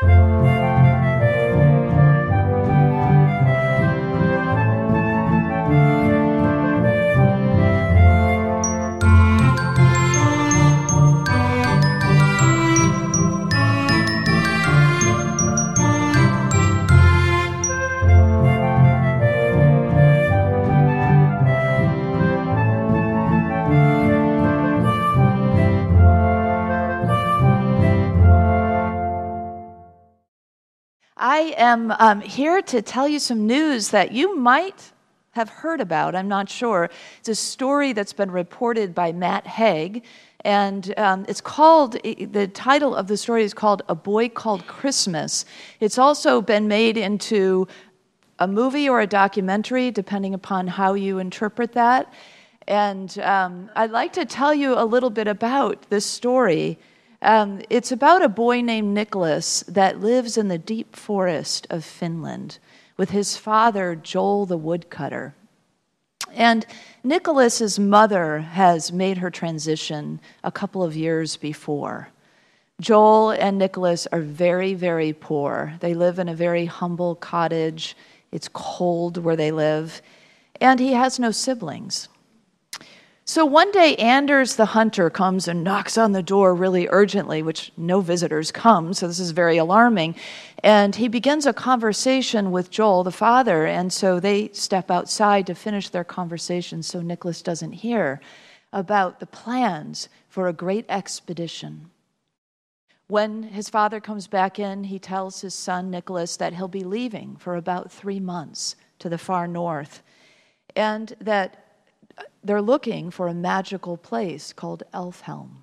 I am here to tell you some news that you might have heard about. I'm not sure. It's a story that's been reported by Matt Haig, and the title of the story is called A Boy Called Christmas. It's also been made into a movie or a documentary, depending upon how you interpret that. And I'd like to tell you a little bit about this story. It's about a boy named Nicholas that lives in the deep forest of Finland with his father, Joel the woodcutter. And Nicholas's mother has made her transition a couple of years before. Joel and Nicholas are very, very poor. They live in a very humble cottage. It's cold where they live, and he has no siblings. So one day, Anders the hunter comes and knocks on the door really urgently, which no visitors come, so this is very alarming. And he begins a conversation with Joel, the father, and so they step outside to finish their conversation so Nicholas doesn't hear about the plans for a great expedition. When his father comes back in, he tells his son, Nicholas, that he'll be leaving for about 3 months to the far north, and that they're looking for a magical place called Elfhelm.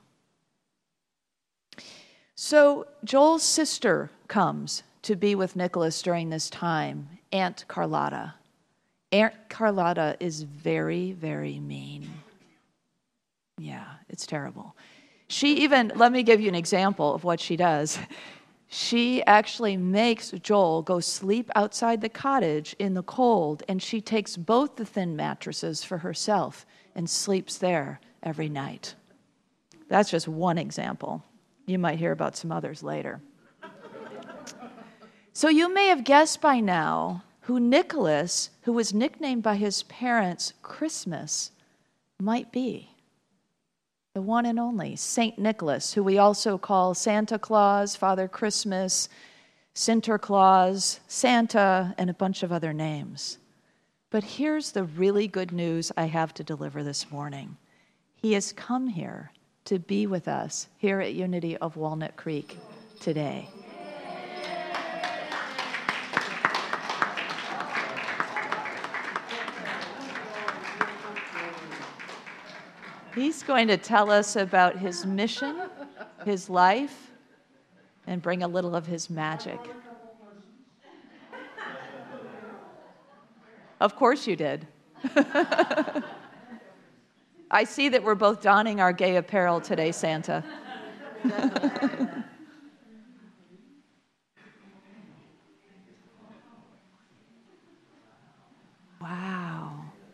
So Joel's sister comes to be with Nicholas during this time, Aunt Carlotta. Aunt Carlotta is very, very mean. Yeah, it's terrible. Let me give you an example of what she does. She actually makes Joel go sleep outside the cottage in the cold, and she takes both the thin mattresses for herself and sleeps there every night. That's just one example. You might hear about some others later. So you may have guessed by now who Nicholas, who was nicknamed by his parents Christmas, might be. The one and only Saint Nicholas, who we also call Santa Claus, Father Christmas, Sinterklaas, Santa, and a bunch of other names. But here's the really good news I have to deliver this morning. He has come here to be with us here at Unity of Walnut Creek today. He's going to tell us about his mission, his life, and bring a little of his magic. Of course you did. I see that we're both donning our gay apparel today, Santa. Wow.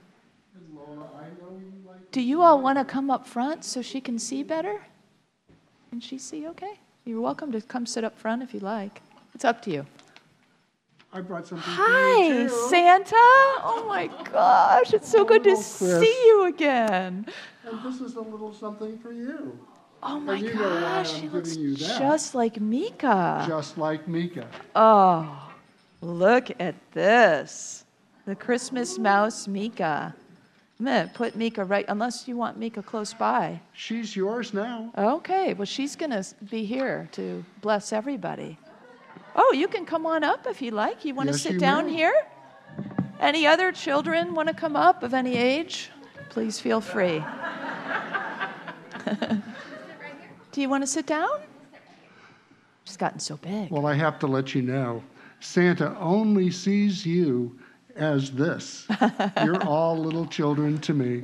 Do you all want to come up front so she can see better? Can she see okay? You're welcome to come sit up front if you like. It's up to you. I brought something for Hi, you too. Santa. Oh my gosh, it's so good to see you again. And this is a little something for you. Oh my you know why gosh, I'm she looks giving you that. just like Mika. Just like Mika. Oh, look at this. The Christmas mouse Mika. I'm going to put Mika right, unless you want Mika close by. She's yours now. Okay, well, she's going to be here to bless everybody. Oh, you can come on up if you like. You want to sit down here? Any other children want to come up of any age? Please feel free. Do you want to sit down? She's gotten so big. Well, I have to let you know, Santa only sees you as this. You're all little children to me.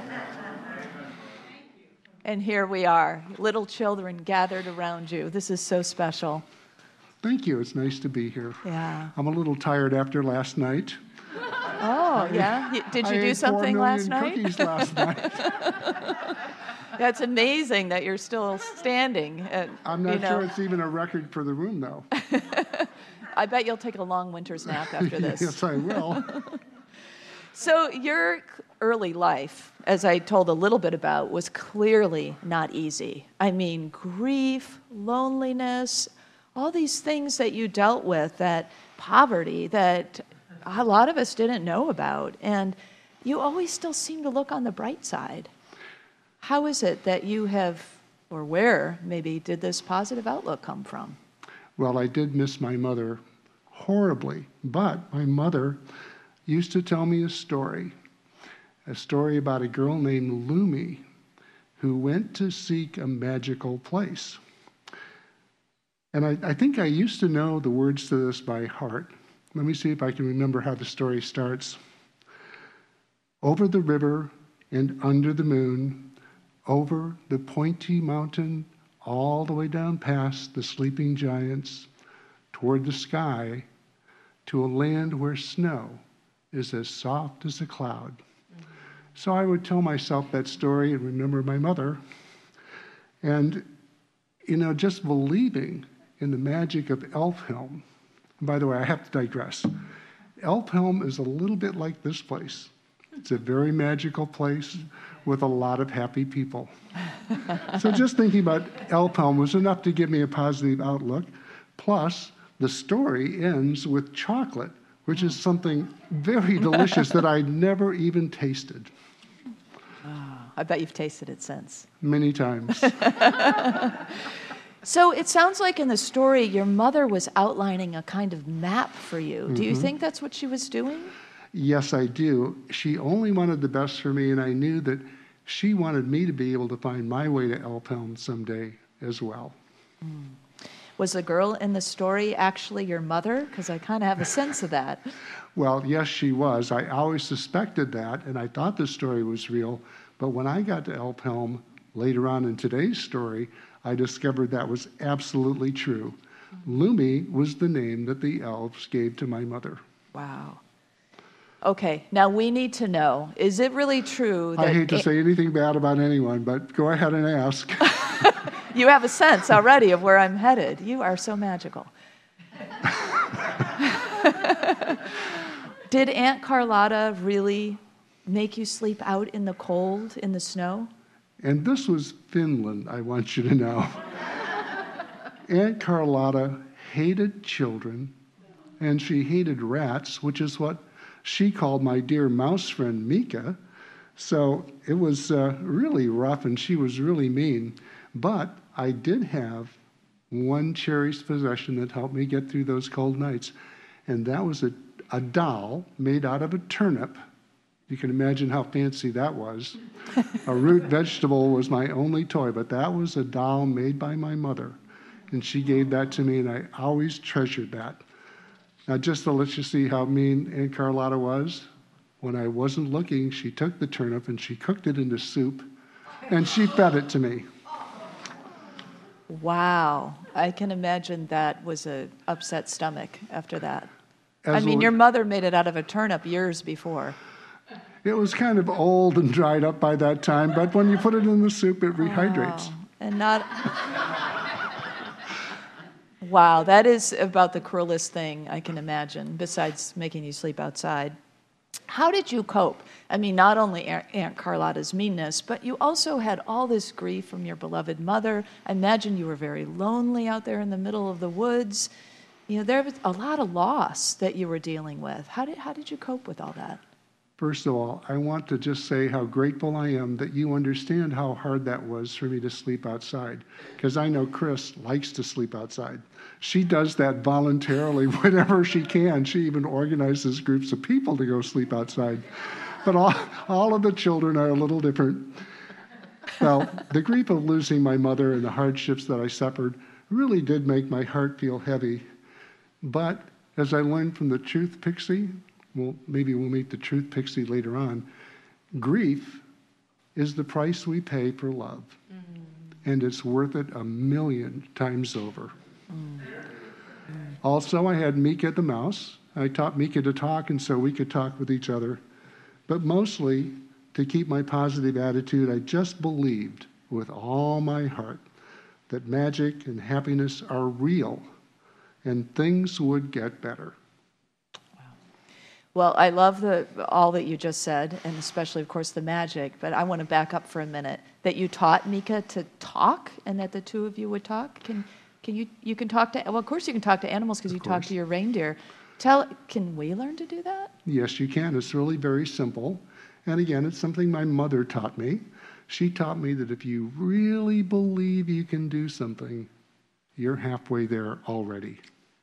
And here we are, little children gathered around you. This is so special. Thank you. It's nice to be here. Yeah. I'm a little tired after last night. Oh, yeah? Did you do something last night? I ate 4 million cookies last night. That's amazing that you're still standing. I'm not sure it's even a record for the room, though. I bet you'll take a long winter's nap after this. Yes, I will. So your early life, as I told a little bit about, was clearly not easy. I mean, grief, loneliness, all these things that you dealt with, that poverty that a lot of us didn't know about. And you always still seem to look on the bright side. How is it that you have, or where maybe, did this positive outlook come from? Well, I did miss my mother horribly, but my mother used to tell me a story about a girl named Lumi who went to seek a magical place. And I think I used to know the words to this by heart. Let me see if I can remember how the story starts. Over the river and under the moon, over the pointy mountain, all the way down past the sleeping giants, toward the sky, to a land where snow is as soft as a cloud. So I would tell myself that story and remember my mother. And, just believing in the magic of Elfhelm. And by the way, I have to digress. Elfhelm is a little bit like this place. It's a very magical place with a lot of happy people. So just thinking about Elfhelm was enough to give me a positive outlook. Plus, the story ends with chocolate, which is something very delicious that I never even tasted. Oh, I bet you've tasted it since. Many times. So it sounds like in the story, your mother was outlining a kind of map for you. Mm-hmm. Do you think that's what she was doing? Yes, I do. She only wanted the best for me, and I knew that she wanted me to be able to find my way to Elfhelm someday as well. Mm. Was the girl in the story actually your mother? Because I kind of have a sense of that. Well, yes, she was. I always suspected that, and I thought the story was real. But when I got to Elfhelm later on in today's story, I discovered that was absolutely true. Lumi was the name that the elves gave to my mother. Wow. Okay, now we need to know, is it really true that... I hate to say anything bad about anyone, but go ahead and ask. You have a sense already of where I'm headed. You are so magical. Did Aunt Carlotta really make you sleep out in the cold, in the snow? And this was Finland, I want you to know. Aunt Carlotta hated children, and she hated rats, which is what she called my dear mouse friend Mika. So it was really rough, and she was really mean. But I did have one cherished possession that helped me get through those cold nights, and that was a doll made out of a turnip. You can imagine how fancy that was. A root vegetable was my only toy, but that was a doll made by my mother, and she gave that to me, and I always treasured that. Now, just to let you see how mean Aunt Carlotta was, when I wasn't looking, she took the turnip and she cooked it into soup, and she fed it to me. Wow. I can imagine that was an upset stomach after that. Your mother made it out of a turnip years before. It was kind of old and dried up by that time, but when you put it in the soup, it rehydrates. And not... Wow, that is about the cruelest thing I can imagine, besides making you sleep outside. How did you cope? Not only Aunt Carlotta's meanness, but you also had all this grief from your beloved mother. I imagine you were very lonely out there in the middle of the woods. There was a lot of loss that you were dealing with. How did you cope with all that? First of all, I want to just say how grateful I am that you understand how hard that was for me to sleep outside, because I know Chris likes to sleep outside. She does that voluntarily whenever she can. She even organizes groups of people to go sleep outside. But all of the children are a little different. Well, the grief of losing my mother and the hardships that I suffered really did make my heart feel heavy. But as I learned from the Truth Pixie, well, maybe we'll meet the Truth Pixie later on, grief is the price we pay for love. Mm-hmm. And it's worth it 1,000,000 times over. Mm-hmm. Also, I had Mika the mouse. I taught Mika to talk, and so we could talk with each other. But mostly, to keep my positive attitude, I just believed with all my heart that magic and happiness are real and things would get better. Well, I love all that you just said, and especially, of course, the magic, but I want to back up for a minute. That you taught Mika to talk, and that the two of you would talk. Can you can talk to, well, of course you can talk to animals because you talk to your reindeer. Can we learn to do that? Yes, you can. It's really very simple. And again, it's something my mother taught me. She taught me that if you really believe you can do something, you're halfway there already.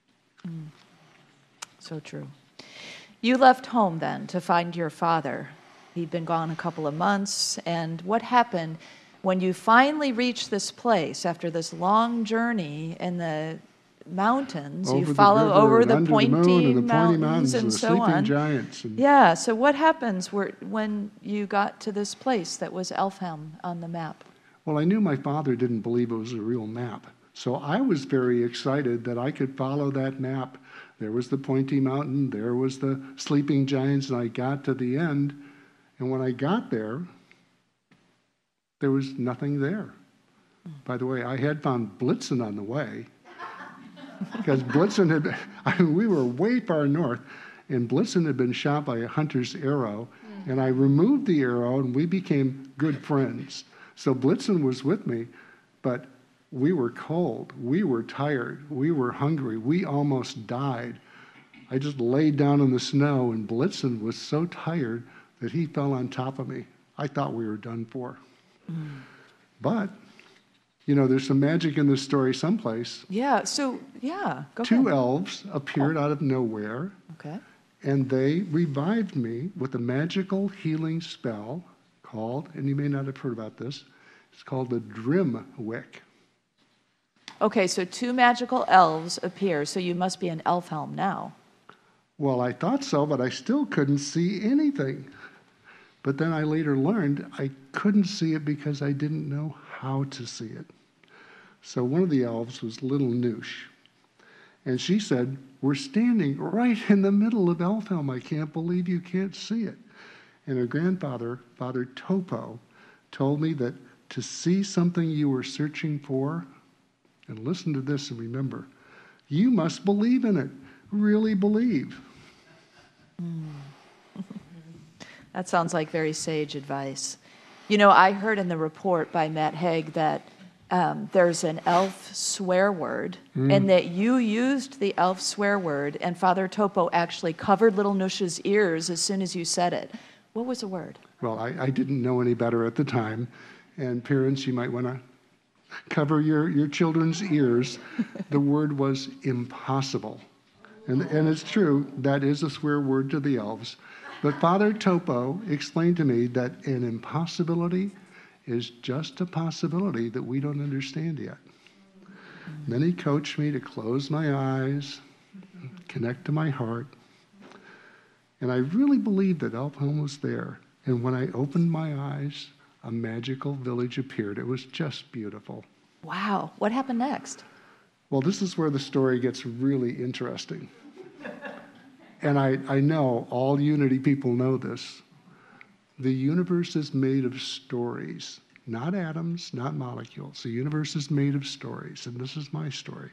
So true. You left home then to find your father. He'd been gone a couple of months. And what happened when you finally reached this place after this long journey in the mountains? Over you the follow river over and the under Pointy the moon and the Pointy Mountains and the so sleeping on. giants. Yeah, so what happens when you got to this place that was Elfhelm on the map? Well, I knew my father didn't believe it was a real map. So I was very excited that I could follow that map. There was the Pointy Mountain, there was the sleeping giants, and I got to the end. And when I got there was nothing there. By the way, I had found Blitzen on the way, because Blitzen we were way far north, and Blitzen had been shot by a hunter's arrow, and I removed the arrow, and we became good friends. So Blitzen was with me, but we were cold, we were tired, we were hungry, we almost died. I just laid down in the snow, and Blitzen was so tired that he fell on top of me. I thought we were done for. But, there's some magic in this story someplace. Yeah, go ahead. Two elves appeared out of nowhere, okay, and they revived me with a magical healing spell called, and you may not have heard about this, it's called the Drimwick. Okay, so two magical elves appear, so you must be in Elfhelm now. Well, I thought so, but I still couldn't see anything. But then I later learned I couldn't see it because I didn't know how to see it. So one of the elves was little Noosh. And she said, "We're standing right in the middle of Elfhelm. I can't believe you can't see it." And her grandfather, Father Topo, told me that to see something you were searching for, and listen to this and remember, you must believe in it. Really believe. That sounds like very sage advice. I heard in the report by Matt Haig that there's an elf swear word, and that you used the elf swear word, and Father Topo actually covered little Noosh's ears as soon as you said it. What was the word? Well, I didn't know any better at the time, and parents, you might want to cover your children's ears. The word was impossible. And it's true, that is a swear word to the elves. But Father Topo explained to me that an impossibility is just a possibility that we don't understand yet. And then he coached me to close my eyes, connect to my heart. And I really believed that Elfhelm was there. And when I opened my eyes, a magical village appeared. It was just beautiful. Wow. What happened next? Well, this is where the story gets really interesting. And I know all Unity people know this. The universe is made of stories, not atoms, not molecules. The universe is made of stories, and this is my story.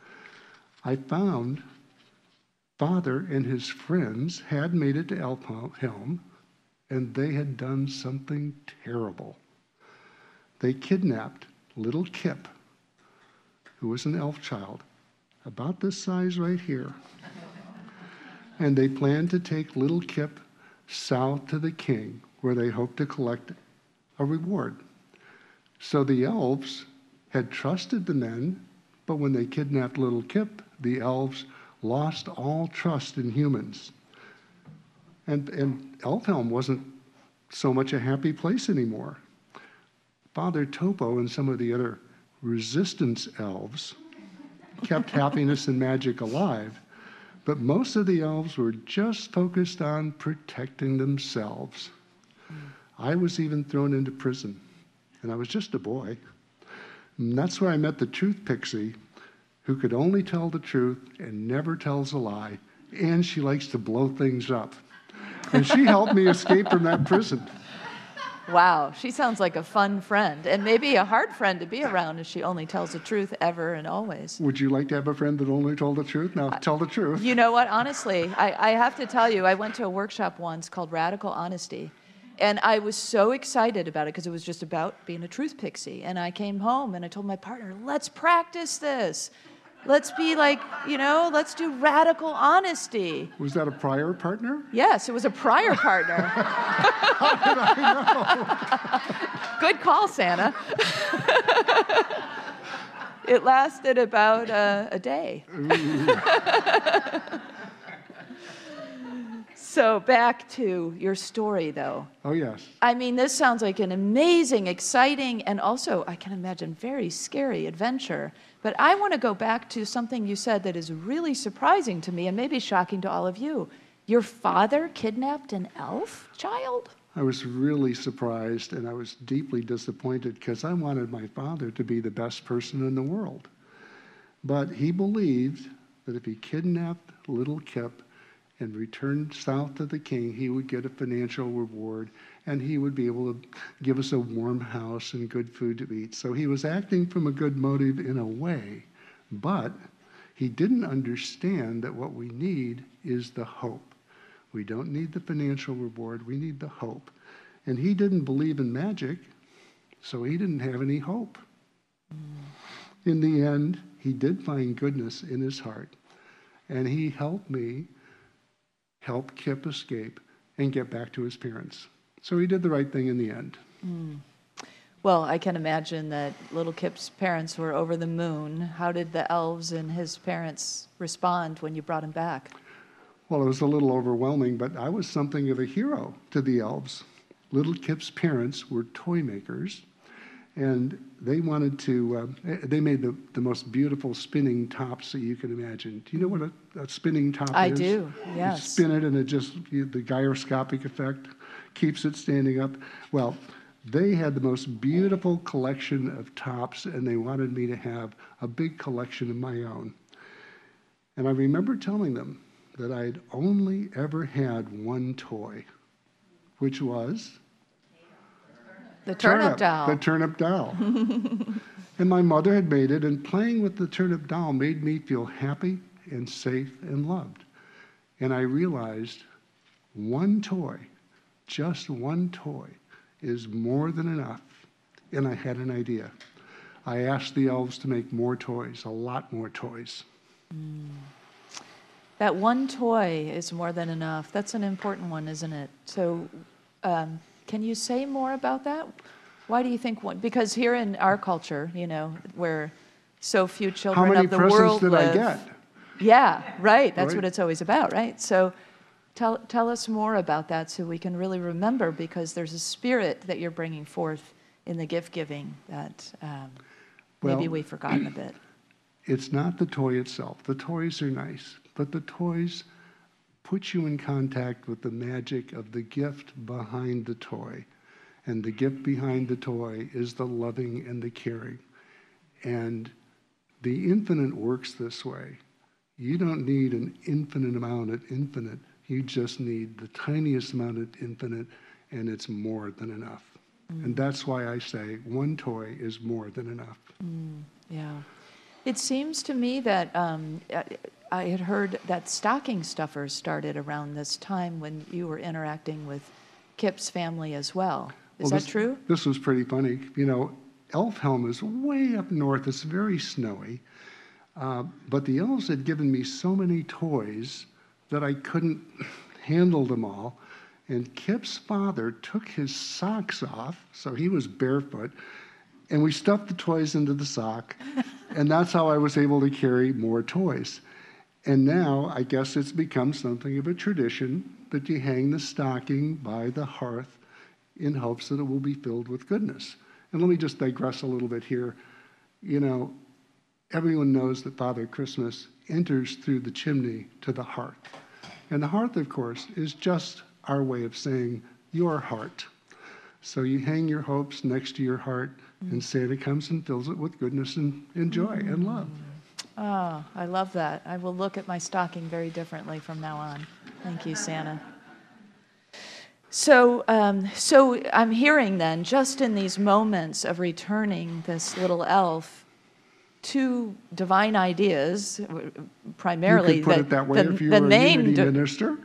I found Father and his friends had made it to Elfhelm, and they had done something terrible. They kidnapped little Kip, who was an elf child, about this size right here. And they planned to take little Kip south to the king, where they hoped to collect a reward. So the elves had trusted the men, but when they kidnapped little Kip, the elves lost all trust in humans. And Elfhelm wasn't so much a happy place anymore. Father Topo and some of the other resistance elves kept happiness and magic alive, but most of the elves were just focused on protecting themselves. I was even thrown into prison, and I was just a boy. And that's where I met the truth pixie, who could only tell the truth and never tells a lie, and she likes to blow things up. And she helped me escape from that prison. Wow, she sounds like a fun friend, and maybe a hard friend to be around if she only tells the truth ever and always. Would you like to have a friend that only told the truth? Now, tell the truth. You know what? Honestly, I have to tell you, I went to a workshop once called Radical Honesty, and I was so excited about it because it was just about being a truth pixie. And I came home and I told my partner, let's practice this. Let's be like, let's do radical honesty. Was that a prior partner? Yes, it was a prior partner. How did I know? Good call, Santa. It lasted about a day. So back to your story, though. Oh, yes. I mean, this sounds like an amazing, exciting, and also, I can imagine, very scary adventure. But I want to go back to something you said that is really surprising to me and maybe shocking to all of you. Your father kidnapped an elf child? I was really surprised and I was deeply disappointed because I wanted my father to be the best person in the world. But he believed that if he kidnapped little Kip and returned south to the king, he would get a financial reward and he would be able to give us a warm house and good food to eat. So he was acting from a good motive in a way, but he didn't understand that what we need is the hope. We don't need the financial reward, we need the hope. And he didn't believe in magic, so he didn't have any hope. In the end, he did find goodness in his heart, and he helped me help Kip escape and get back to his parents. So he did the right thing in the end. Well, I can imagine that little Kip's parents were over the moon. How did the elves and his parents respond when you brought him back? Well, it was a little overwhelming, but I was something of a hero to the elves. Little Kip's parents were toy makers, and they wanted to, they made the most beautiful spinning tops that you can imagine. Do you know what a spinning top is? I do, yes. You spin it and it just, the gyroscopic effect keeps it standing up. Well, they had the most beautiful collection of tops, and they wanted me to have a big collection of my own. And I remember telling them that I'd only ever had one toy, which was the turnip doll. The turnip doll. And my mother had made it, and playing with the turnip doll made me feel happy and safe and loved. And I realized one toy, just one toy, is more than enough. And I had an idea. I asked the elves to make more toys, a lot more toys. That one toy is more than enough. That's an important one, isn't it? So can you say more about that? Why do you think one? Because here in our culture, where so few children of the world live. How many presents did I get? Yeah, right. That's Right. what it's always about, right? So tell us more about that so we can really remember, because there's a spirit that you're bringing forth in the gift giving that maybe we've forgotten a bit. It's not the toy itself. The toys are nice, but the toys put you in contact with the magic of the gift behind the toy. And the gift behind the toy is the loving and the caring. And the infinite works this way. You don't need an infinite amount of infinite. You just need the tiniest amount of infinite, and it's more than enough. And that's why I say one toy is more than enough. Yeah. It seems to me that I had heard that stocking stuffers started around this time when you were interacting with Kip's family as well. Is that true? This was pretty funny. Elfhelm is way up north. It's very snowy. But the elves had given me so many toys that I couldn't handle them all. And Kip's father took his socks off, so he was barefoot, and we stuffed the toys into the sock, and that's how I was able to carry more toys. And now I guess it's become something of a tradition that you hang the stocking by the hearth in hopes that it will be filled with goodness. And let me just digress a little bit here. Everyone knows that Father Christmas enters through the chimney to the hearth. And the hearth, of course, is just our way of saying your heart. So you hang your hopes next to your heart, and Santa comes and fills it with goodness and joy and love. Oh, I love that. I will look at my stocking very differently from now on. Thank you, Santa. So I'm hearing then, just in these moments of returning this little elf to divine ideas, primarily You could put it that way if you were a Unity minister.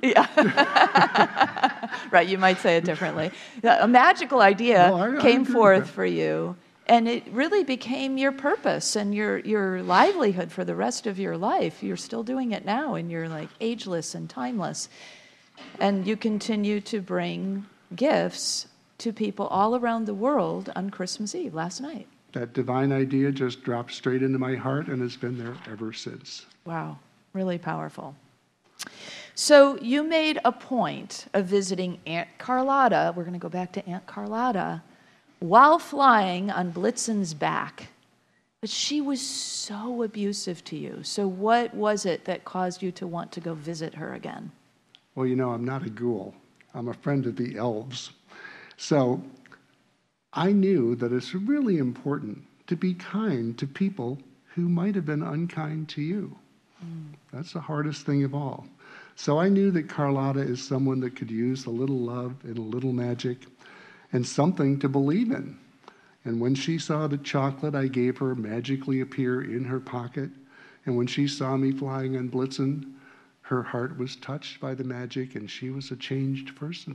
Right, you might say it differently. A magical idea I came agree forth with that. for you, and it really became your purpose and your livelihood for the rest of your life. You're still doing it now, and you're like ageless and timeless. And you continue to bring gifts to people all around the world on Christmas Eve, last night. That divine idea just dropped straight into my heart and has been there ever since. Wow, really powerful. So you made a point of visiting Aunt Carlotta. We're going to go back to Aunt Carlotta while flying on Blitzen's back. But she was so abusive to you. So what was it that caused you to want to go visit her again? Well, I'm not a ghoul. I'm a friend of the elves. So I knew that it's really important to be kind to people who might have been unkind to you. That's the hardest thing of all. So I knew that Carlotta is someone that could use a little love and a little magic and something to believe in. And when she saw the chocolate I gave her magically appear in her pocket, and when she saw me flying on Blitzen, her heart was touched by the magic and she was a changed person.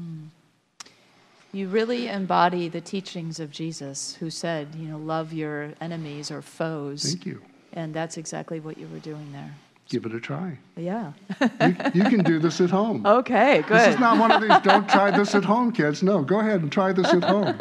You really embody the teachings of Jesus, who said, love your enemies or foes. Thank you. And that's exactly what you were doing there. Give it a try. Yeah. You can do this at home. Okay, good. This is not one of these, don't try this at home, kids. No, go ahead and try this at home.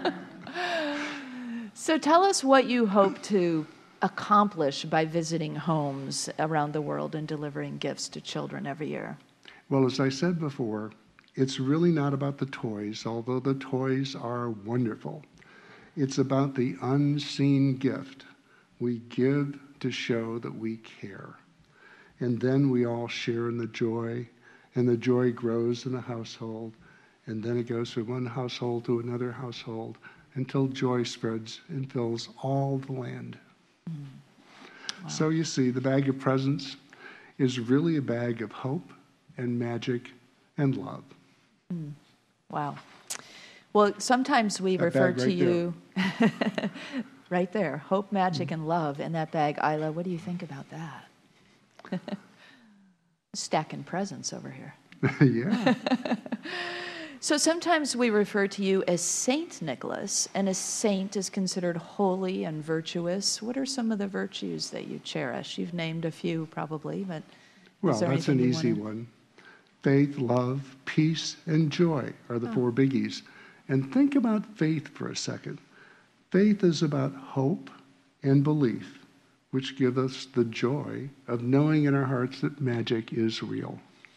So tell us what you hope to accomplish by visiting homes around the world and delivering gifts to children every year. Well, as I said before, it's really not about the toys, although the toys are wonderful. It's about the unseen gift we give to show that we care. And then we all share in the joy, and the joy grows in a household, and then it goes from one household to another household until joy spreads and fills all the land. Wow. So you see, the bag of presents is really a bag of hope and magic and love. Wow. Well, sometimes we refer to you right there, hope, magic, and love in that bag. Isla, what do you think about that? Stacking presents over here. Yeah. So sometimes we refer to you as Saint Nicholas, and a saint is considered holy and virtuous. What are some of the virtues that you cherish? You've named a few probably, but well, that's an easy one. Faith, love, peace, and joy are the four biggies. And think about faith for a second. Faith is about hope and belief, which give us the joy of knowing in our hearts that magic is real.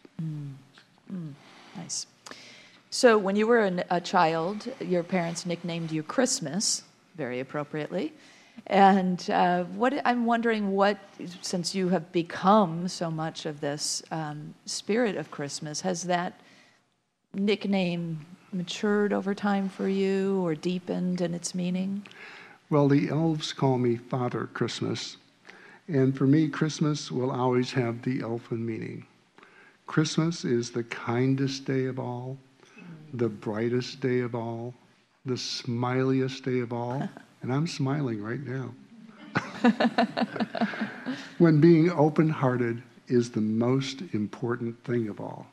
Nice. So when you were a child, your parents nicknamed you Christmas, very appropriately. And I'm wondering since you have become so much of this spirit of Christmas, has that nickname matured over time for you or deepened in its meaning? Well, the elves call me Father Christmas. And for me, Christmas will always have the elfin meaning. Christmas is the kindest day of all, the brightest day of all, the smiliest day of all. And I'm smiling right now. When being open-hearted is the most important thing of all.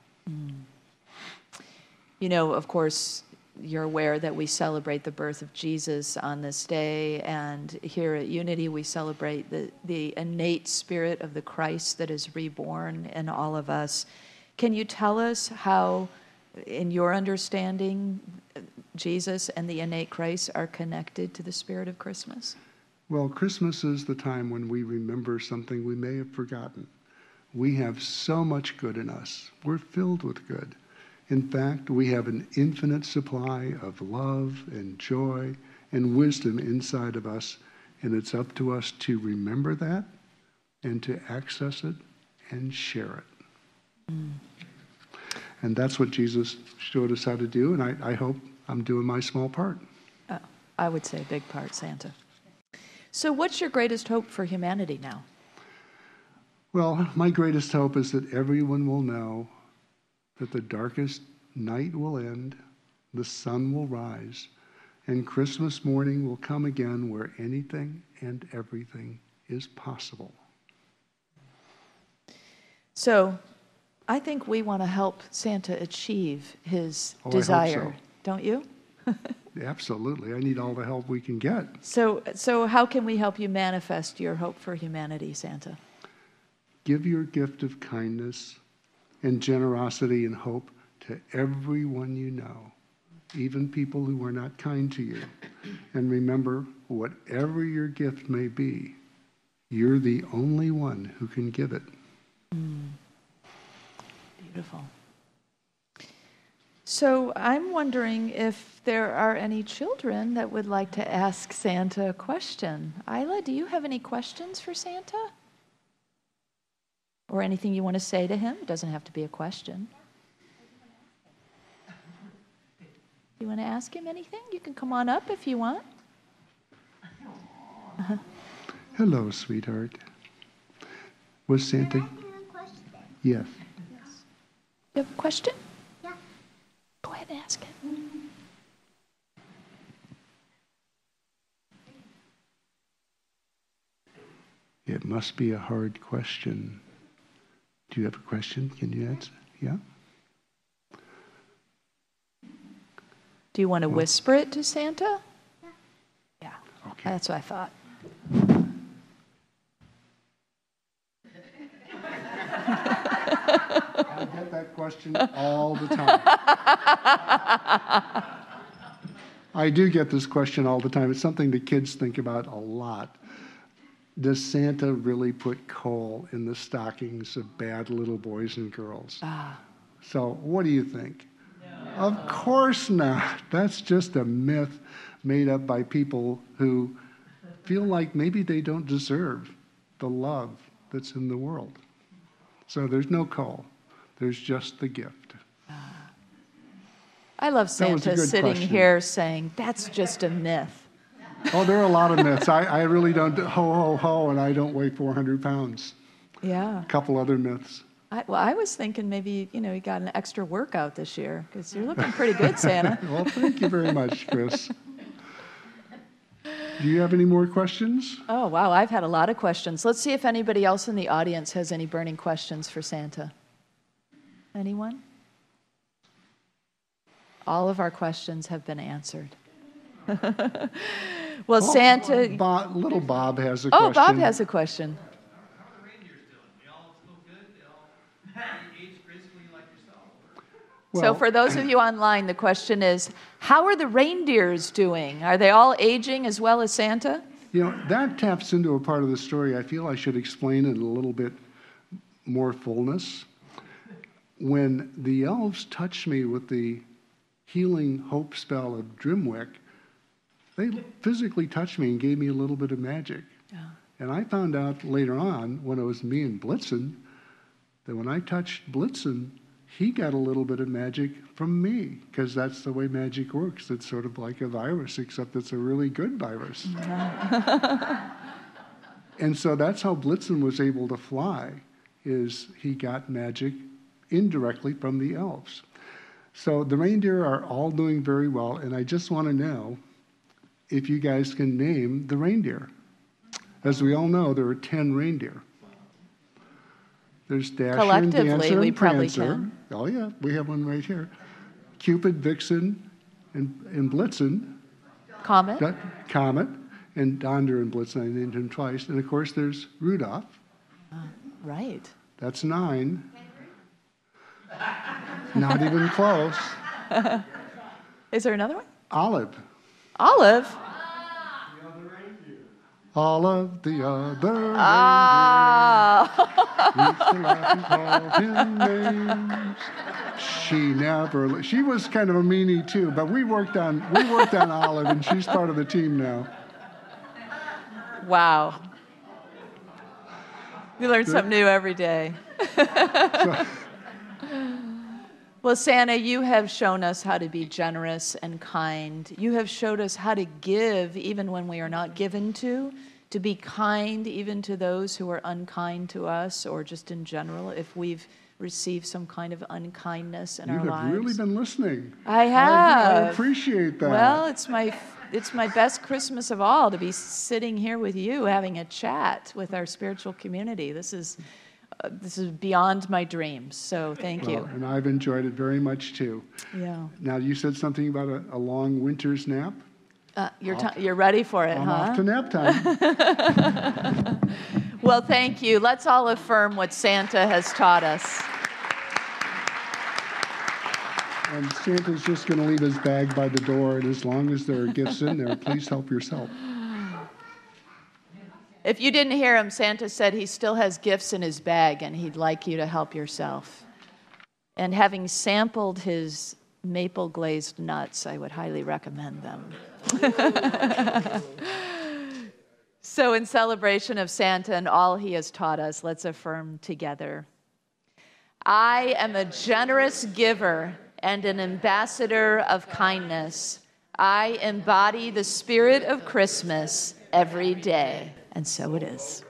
Of course, you're aware that we celebrate the birth of Jesus on this day, and here at Unity we celebrate the innate spirit of the Christ that is reborn in all of us. Can you tell us how, in your understanding, Jesus and the innate Christ are connected to the spirit of Christmas? Well, Christmas is the time when we remember something we may have forgotten. We have so much good in us. We're filled with good. In fact, we have an infinite supply of love and joy and wisdom inside of us, and it's up to us to remember that and to access it and share it. And that's what Jesus showed us how to do, and I hope I'm doing my small part. I would say a big part, Santa. So what's your greatest hope for humanity now? Well, my greatest hope is that everyone will know that the darkest night will end the sun will rise, and Christmas morning will come again where anything and everything is possible. So I think we want to help Santa achieve his I desire, hope so. don't you? Absolutely. I need all the help we can get. So how can we help you manifest your hope for humanity, Santa? Give your gift of kindness and generosity and hope to everyone you know, even people who are not kind to you. And remember, whatever your gift may be, you're the only one who can give it. Beautiful. So I'm wondering if there are any children that would like to ask Santa a question. Isla, do you have any questions for Santa? Or anything you want to say to him? It doesn't have to be a question. You want to ask him anything? You can come on up if you want. Hello, sweetheart. Was Santa? Can I ask you a question? Yes. You have a question? Yeah. Go ahead and ask it. It must be a hard question. Do you have a question? Can you answer? Yeah? Do you want to whisper it to Santa? Yeah. Okay. That's what I thought. I get that question all the time. I do get this question all the time. It's something the kids think about a lot. Does Santa really put coal in the stockings of bad little boys and girls? So what do you think? No. Of course not. That's just a myth made up by people who feel like maybe they don't deserve the love that's in the world. So there's no coal. There's just the gift. I love Santa sitting question. here saying, that's just a myth. Oh, there are a lot of myths. I really don't ho, ho, ho, and I don't weigh 400 pounds. Yeah. A couple other myths. I was thinking maybe, you got an extra workout this year because you're looking pretty good, Santa. Well, thank you very much, Chris. Do you have any more questions? Oh, wow. I've had a lot of questions. Let's see if anybody else in the audience has any burning questions for Santa. Anyone? All of our questions have been answered. Well, Santa... Little Bob has a question. Oh, Bob has a question. How are the reindeers doing? They all still good? They all age gracefully like yourself? So for those of you online, the question is, how are the reindeers doing? Are they all aging as well as Santa? That taps into a part of the story I feel I should explain in a little bit more fullness. When the elves touched me with the healing hope spell of Drimwick, they physically touched me and gave me a little bit of magic. Yeah. And I found out later on, when it was me and Blitzen, that when I touched Blitzen, he got a little bit of magic from me, because that's the way magic works. It's sort of like a virus, except it's a really good virus. And so that's how Blitzen was able to fly, is he got magic indirectly from the elves. So the reindeer are all doing very well, and I just want to know if you guys can name the reindeer. As we all know, there are 10 reindeer. There's Dasher and Collectively, Dancer we and probably Prancer. can. Oh yeah, we have one right here. Cupid, Vixen, and Blitzen. Comet? Comet, and Donder and Blitzen, I named him twice. And of course there's Rudolph. Right. That's 9. Not even close. Is there another one? Olive. Olive? Olive, the other Ah! reindeer. We used to laugh and call him names. She was kind of a meanie too, but we worked on Olive, and she's part of the team now. Wow. We learn something new every day. Well, Santa, you have shown us how to be generous and kind. You have showed us how to give even when we are not given to. to be kind even to those who are unkind to us, or just in general, if we've received some kind of unkindness in our lives. You have really been listening. I have. I appreciate that. Well, it's my best Christmas of all to be sitting here with you, having a chat with our spiritual community. This is beyond my dreams, so thank you. And I've enjoyed it very much too. Yeah. Now, you said something about a long winter's nap. You're ready for it, I'm huh? off to nap time. Well, thank you. Let's all affirm what Santa has taught us. And Santa's just going to leave his bag by the door, and as long as there are gifts in there, please help yourself. If you didn't hear him, Santa said he still has gifts in his bag, and he'd like you to help yourself. And having sampled his maple glazed nuts, I would highly recommend them. So in celebration of Santa and all he has taught us, let's affirm together. I am a generous giver and an ambassador of kindness. I embody the spirit of Christmas every day. And so it is.